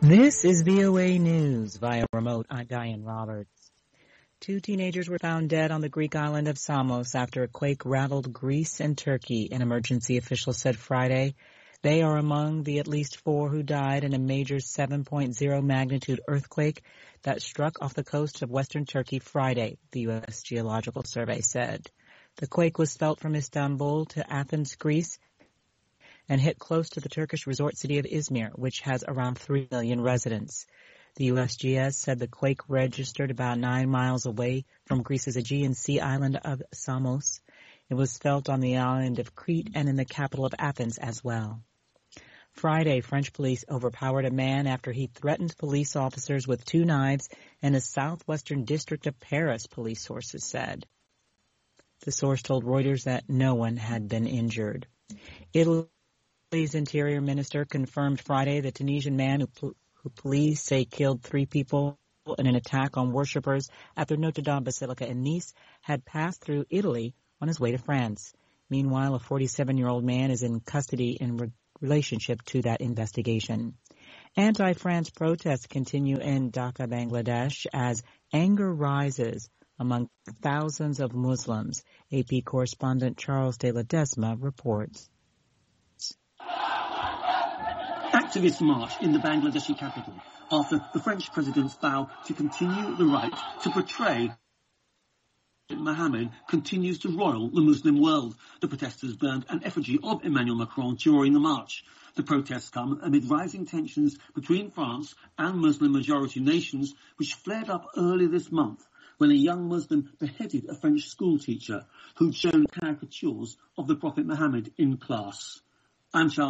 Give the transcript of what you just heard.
This is VOA News via remote. I'm Diane Roberts. 2 teenagers were found dead on the Greek island of Samos after a quake rattled Greece and Turkey, an emergency official said Friday. They are among the at least 4 who died in a major 7.0 magnitude earthquake that struck off the coast of western Turkey Friday, the U.S. Geological Survey said. The quake was felt from Istanbul to Athens, Greece, and hit close to the Turkish resort city of Izmir, which has around 3 million residents. The USGS said the quake registered about 9 miles away from Greece's Aegean Sea island of Samos. It was felt on the island of Crete and in the capital of Athens as well. Friday, French police overpowered a man after he threatened police officers with 2 knives in a southwestern district of Paris, police sources said. The source told Reuters that no one had been injured. Italy's Interior Minister confirmed Friday the Tunisian man who police say killed 3 people in an attack on worshippers at the Notre Dame Basilica in Nice had passed through Italy on his way to France. Meanwhile, a 47-year-old man is in custody in relationship to that investigation. Anti-France protests continue in Dhaka, Bangladesh, as anger rises among thousands of Muslims. AP correspondent Charles de Ledesma reports. Activists march in the Bangladeshi capital after the French president's vow to continue the right to portray Mohammed continues to roil the Muslim world. The protesters burned an effigy of Emmanuel Macron during the march. The protests come amid rising tensions between France and Muslim-majority nations, which flared up earlier this month when a young Muslim beheaded a French schoolteacher who'd shown caricatures of the Prophet Muhammad in class. I'm Charles